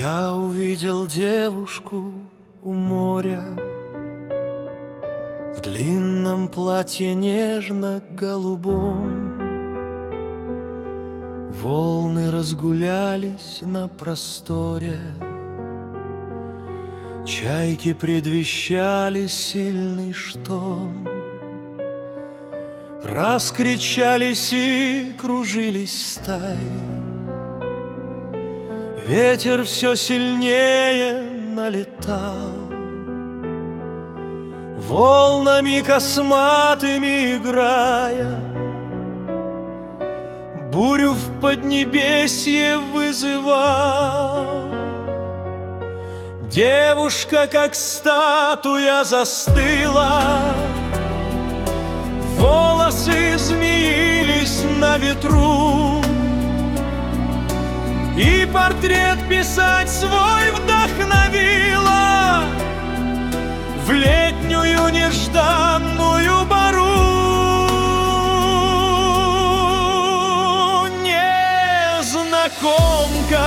Я увидел девушку у моря в длинном платье нежно-голубом. Волны разгулялись на просторе, чайки предвещали сильный шторм. Раскричались и кружились стаи, ветер все сильнее налетал, волнами косматыми играя, бурю в поднебесье вызывал. Девушка, как статуя, застыла, волосы змеились на ветру, и портрет писать свой вдохновила в летнюю нежданную пору. Незнакомка,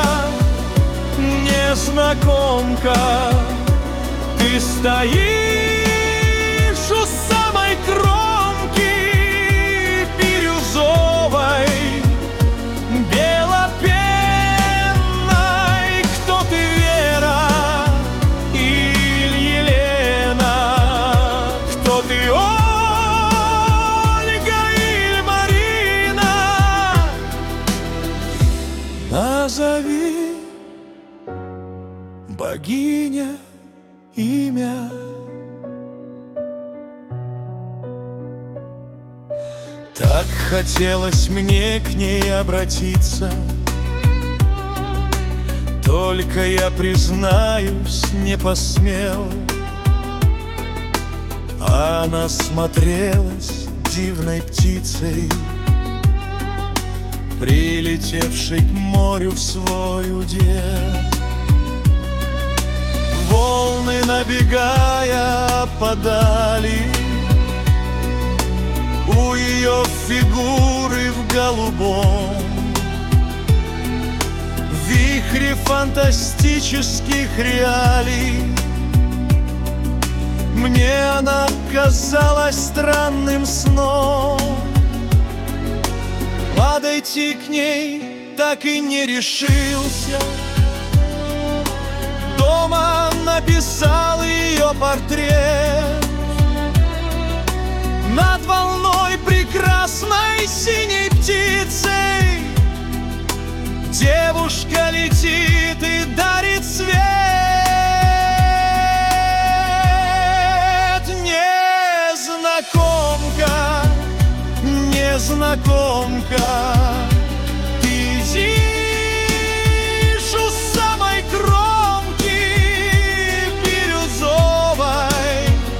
незнакомка, ты стоишь у самой кромки бирюзовой, белопенной. Кто ты, Вера или Елена? Кто ты, Ольга или Марина? Назови, богиня, имя. Так хотелось мне к ней обратиться, только я, признаюсь, не посмел. Она смотрелась дивной птицей, прилетевшей к морю в свой удел. Волны, набегая, опадали, у ее фигуры в голубом вихре фантастических реалий. Мне она казалась странным сном. Подойти к ней так и не решился. Дома написал ее портрет над волной прекрасной синей птицей. Девушка летит и дарит свет. Незнакомка, незнакомка, ты зишь у самой кромки бирюзовой,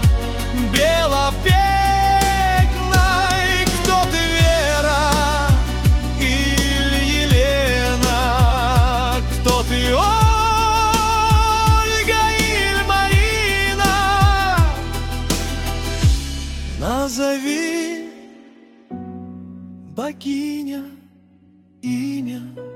белопенной. Кто ты, Вера или Елена? Кто ты, Ольга или Марина? Назови, богиня, имя.